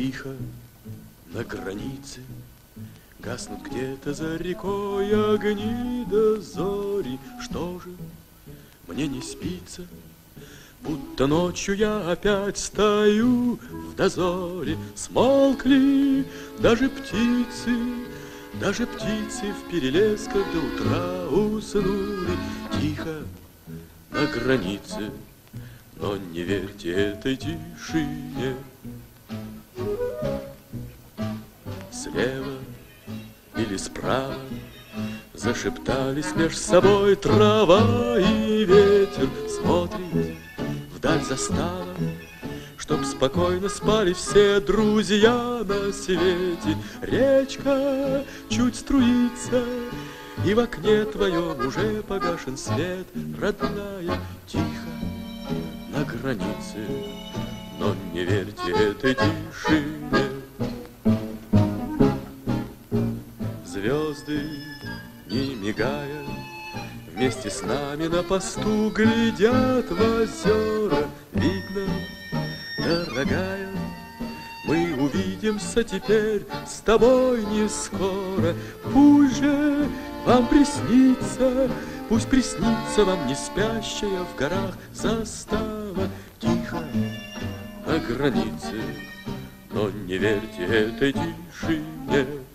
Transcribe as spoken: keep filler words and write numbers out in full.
Тихо на границе гаснут где-то за рекой огни до зори. Что же, мне не спится, будто ночью я опять стою в дозоре. Смолкли даже птицы, даже птицы в перелесках до утра уснули. Тихо на границе, но не верьте этой тишине. Слева или справа зашептались меж собой трава и ветер. Смотрит вдаль застава, чтоб спокойно спали все друзья на свете. Речка чуть струится, и в окне твоем уже погашен свет. Родная, тихо на границе, но не верьте этой тишине. Звезды, не мигая, вместе с нами на посту глядят в озера. Видно, дорогая, мы увидимся теперь с тобой не скоро. Пусть же вам приснится, пусть приснится вам не спящая в горах застава. Тихо на границе, но не верьте этой тишине.